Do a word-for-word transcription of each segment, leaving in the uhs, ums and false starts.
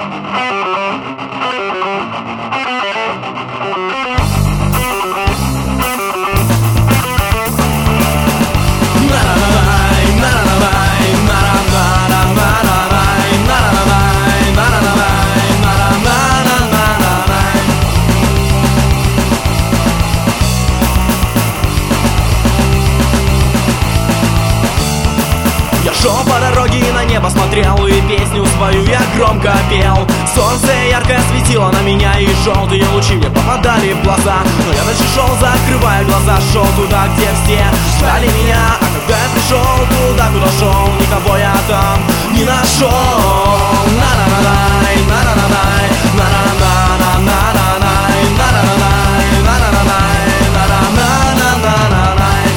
Шел по дороге и на небо смотрел, и песню свою я громко пел. Солнце ярко светило на меня, и желтые лучи мне попадали в глаза. Но я дальше шел, закрывая глаза, шел туда, где все ждали меня. А когда я пришел туда, куда шел, никого я там не нашел. На-на-на-най, на-на-на-най, на-на-на-на-на-на-най, на-на-на-най, на-на-на-най, на-на-на-на-на-най.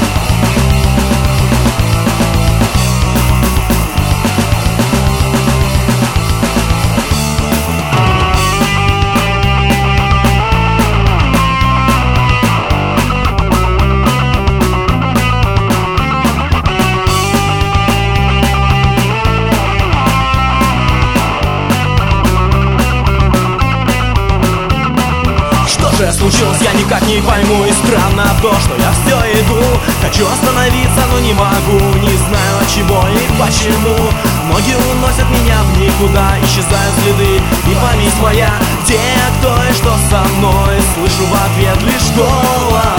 Что же случилось, я никак не пойму. И странно то, что я все иду. Хочу остановиться, но не могу. Не знаю от чего и почему. Ноги уносят меня в никуда. Исчезают следы и память моя. Где, кто и что со мной. Слышу в ответ лишь голос.